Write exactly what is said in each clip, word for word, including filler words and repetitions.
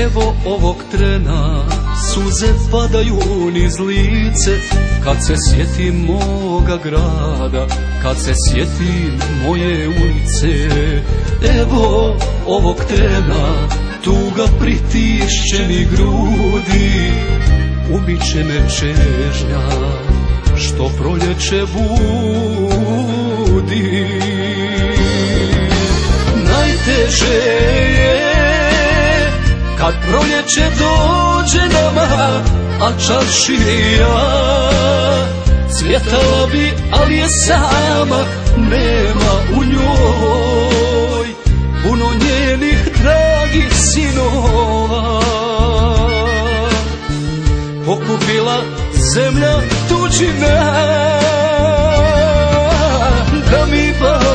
Evo ovog trena suze padaju niz lice, kad se sjetim moga grada, kad se sjetim moje ulice. Evo ovog trena tuga pritišće mi grudi, ubiće me čežnja što proljeće budi. Najteže je kad proljeće dođe nama, a čaršija cvjetala bi, ali je sama, nema u njoj puno njenih dragih sinova. Pokupila zemlja tuđina, da mi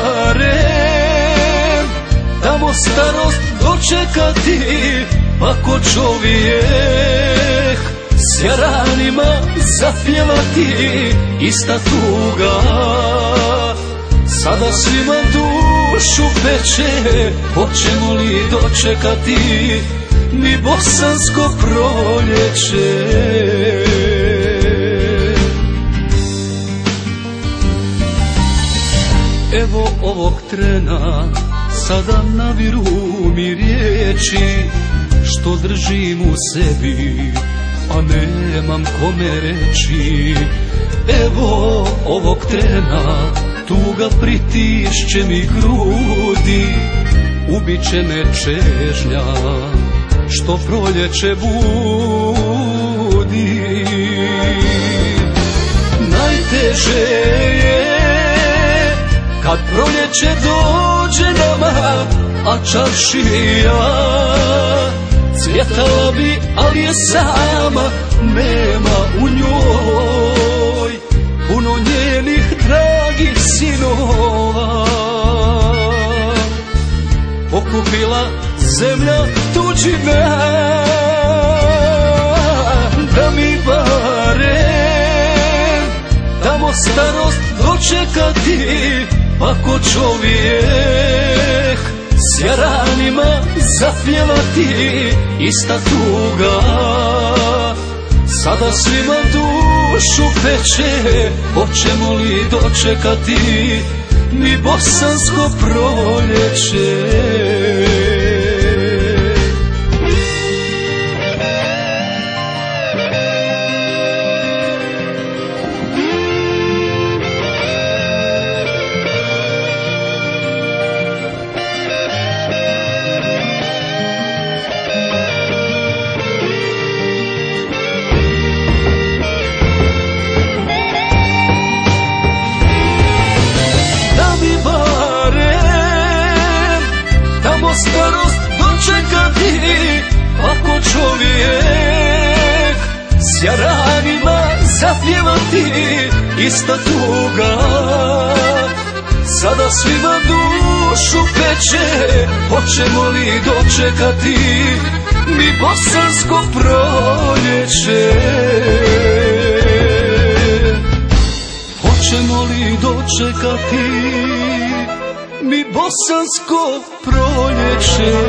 barem tamo starost dočekati, pa ko čovjek s jaranima zapjevati. Ista tuga sada svima dušu peče, hoćemo li dočekati mi bosansko proljeće. Evo ovog trena sada naviru mi riječi što držim u sebi, a nemam kome reći. Evo ovog trena tuga pritišće mi grudi, ubiće me čežnja što proljeće budi. Najteže je kad proljeće dođe nama, a čaršija cvjetala bi, ali je sama, nema u njoj puno njenih dragih sinova. Pokupila zemlja tuđina, da mi barem tamo starost dočekati, pa ko čovjek s jaranima zapjevati. Ista tuga sada svima dušu peče, hoćemo li dočekati mi bosansko proljeće. Starost dočekati, ako čovjek s jaranima zapjevati. Ista tuga sada svima dušu peče, hoćemo li dočekati mi bosansko proljeće. Hoćemo li dočekati mi bosansko proljeće.